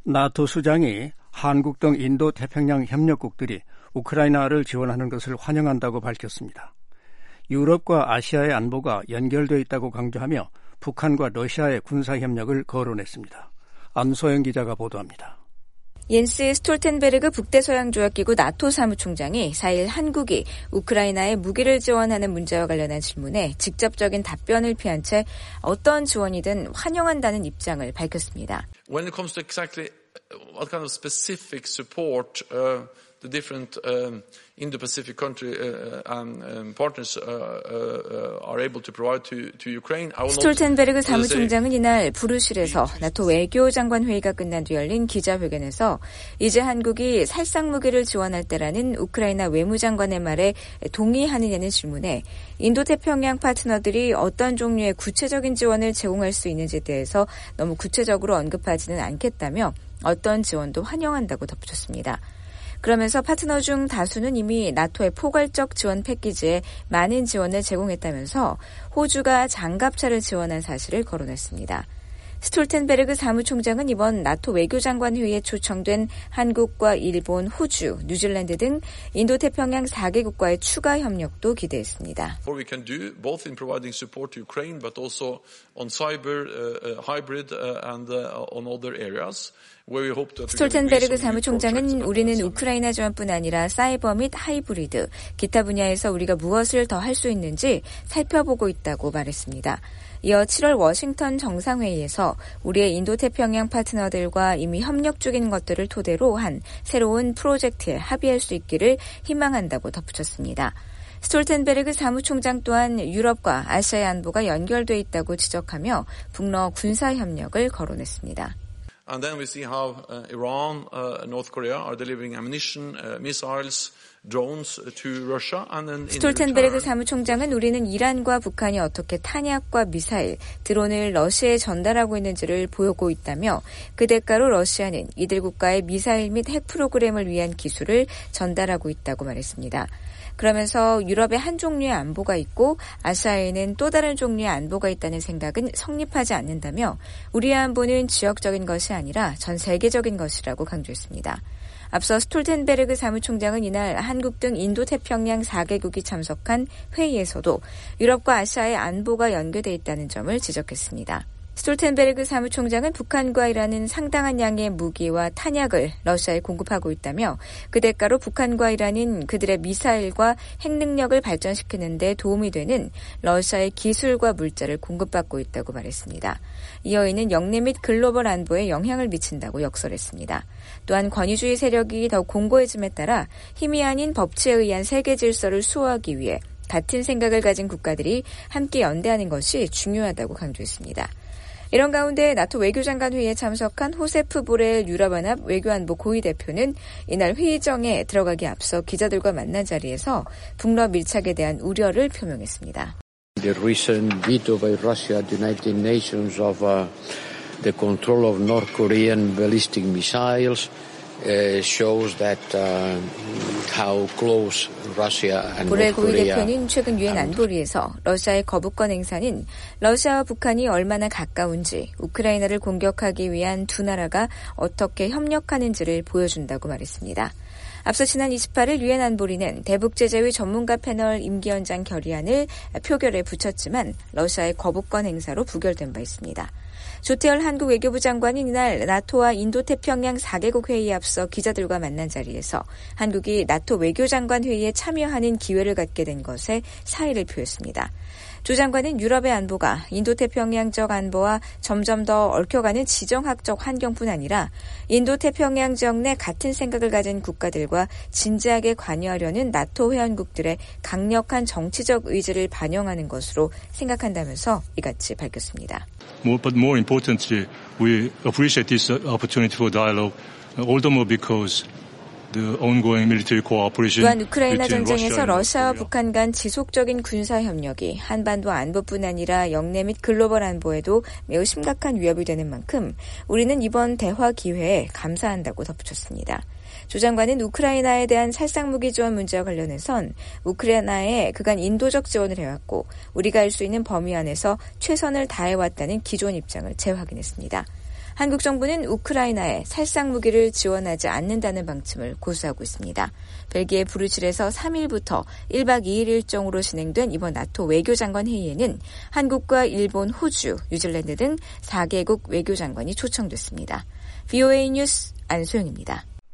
나토 수장이 한국 등 인도 태평양 협력국들이 우크라이나를 지원하는 것을 환영한다고 밝혔습니다. 유럽과 아시아의 안보가 연결되어 있다고 강조하며 북한과 러시아의 군사협력을 거론했습니다. 안소영 기자가 보도합니다. 옌스 스톨텐베르그 북대서양조약기구 나토 사무총장이 4일 한국이 우크라이나에 무기를 지원하는 문제와 관련한 질문에 직접적인 답변을 피한 채 어떤 지원이든 환영한다는 입장을 밝혔습니다. When it comes to exactly what kind of specific support the different Indo-Pacific country partners are able to provide to Ukraine. 스톨텐베르그 사무총장은 이날 브뤼셀에서 나토 외교장관 회의가 끝난 뒤 열린 기자회견에서 이제 한국이 살상 무기를 지원할 때라는 우크라이나 외무장관의 말에 동의하느냐는 질문에 인도태평양 파트너들이 어떤 종류의 구체적인 지원을 제공할 수 있는지에 대해서 너무 구체적으로 언급하지는 않겠다며 어떤 지원도 환영한다고 덧붙였습니다. 그러면서 파트너 중 다수는 이미 나토의 포괄적 지원 패키지에 많은 지원을 제공했다면서 호주가 장갑차를 지원한 사실을 거론했습니다. 스톨텐베르그 사무총장은 이번 나토 외교장관 회의에 초청된 한국과 일본, 호주, 뉴질랜드 등 인도태평양 4개국과의 추가 협력도 기대했습니다. What we can do both in providing support to Ukraine but also on cyber, hybrid and on other areas. 스톨텐베르그 사무총장은 우리는 우크라이나 지원뿐 아니라 사이버 및 하이브리드, 기타 분야에서 우리가 무엇을 더 할 수 있는지 살펴보고 있다고 말했습니다. 이어 7월 워싱턴 정상회의에서 우리의 인도태평양 파트너들과 이미 협력 중인 것들을 토대로 한 새로운 프로젝트에 합의할 수 있기를 희망한다고 덧붙였습니다. 스톨텐베르그 사무총장 또한 유럽과 아시아의 안보가 연결돼 있다고 지적하며 북러 군사협력을 거론했습니다. And then we see how Iran, North Korea are delivering ammunition, missiles, drones to Russia and then 스톨텐베르그 사무총장은 우리는 이란과 북한이 어떻게 탄약과 미사일, 드론을 러시아에 전달하고 있는지를 보고 있다며 그 대가로 러시아는 이들 국가의 미사일 및 핵 프로그램을 위한 기술을 전달하고 있다고 말했습니다. 그러면서 유럽의 한 종류의 안보가 있고 아시아에는 또 다른 종류의 안보가 있다는 생각은 성립하지 않는다며 우리의 안보는 지역적인 것이 아니라 전 세계적인 것이라고 강조했습니다. 앞서 스톨텐베르그 사무총장은 이날 한국 등 인도태평양 4개국이 참석한 회의에서도 유럽과 아시아의 안보가 연계돼 있다는 점을 지적했습니다. 스톨텐베르그 사무총장은 북한과 이란은 상당한 양의 무기와 탄약을 러시아에 공급하고 있다며 그 대가로 북한과 이란은 그들의 미사일과 핵 능력을 발전시키는 데 도움이 되는 러시아의 기술과 물자를 공급받고 있다고 말했습니다. 이어 이는 영내 및 글로벌 안보에 영향을 미친다고 역설했습니다. 또한 권위주의 세력이 더욱 공고해짐에 따라 힘이 아닌 법치에 의한 세계 질서를 수호하기 위해 같은 생각을 가진 국가들이 함께 연대하는 것이 중요하다고 강조했습니다. 이런 가운데 나토 외교장관 회의에 참석한 호세프 보렐 유럽연합 외교안보 고위 대표는 이날 회의정에 들어가기 앞서 기자들과 만난 자리에서 북러 밀착에 대한 우려를 표명했습니다. The recent veto by Russia at the United Nations of the control of North Korean ballistic missiles shows that how close Russia and 보렐 North 고위 Korea. 대표는 최근 유엔 안보리에서 러시아의 거부권 행사는 러시아와 북한이 얼마나 가까운지 우크라이나를 공격하기 위한 두 나라가 어떻게 협력하는지를 보여준다고 말했습니다. 앞서 지난 28일 유엔 안보리는 대북제재의 전문가 패널 임기연장 결의안을 표결에 붙였지만 러시아의 거부권 행사로 부결된 바 있습니다. 조태열 한국 외교부 장관이 이날 나토와 인도태평양 4개국 회의에 앞서 기자들과 만난 자리에서 한국이 나토 외교장관 회의에 참여하는 기회를 갖게 된 것에 사의를 표했습니다. 조 장관은 유럽의 안보가 인도태평양적 안보와 점점 더 얽혀가는 지정학적 환경뿐 아니라 인도태평양 지역 내 같은 생각을 가진 국가들과 진지하게 관여하려는 나토 회원국들의 강력한 정치적 의지를 반영하는 것으로 생각한다면서 이같이 밝혔습니다. But more importantly, we appreciate this opportunity for dialogue, all the more because 또한 우크라이나 전쟁에서 러시아와 북한 간 지속적인 군사협력이 한반도 안보뿐 아니라 영내 및 글로벌 안보에도 매우 심각한 위협이 되는 만큼 우리는 이번 대화 기회에 감사한다고 덧붙였습니다. 조 장관은 우크라이나에 대한 살상무기 지원 문제와 관련해선 우크라이나에 그간 인도적 지원을 해왔고 우리가 할 수 있는 범위 안에서 최선을 다해왔다는 기존 입장을 재확인했습니다. 한국 정부는 우크라이나에 살상 무기를 지원하지 않는다는 방침을 고수하고 있습니다. 벨기에 브뤼셀에서 3일부터 1박 2일 일정으로 진행된 이번 나토 외교장관 회의에는 한국과 일본, 호주, 뉴질랜드 등 4개국 외교장관이 초청됐습니다. VOA 뉴스 안소영입니다.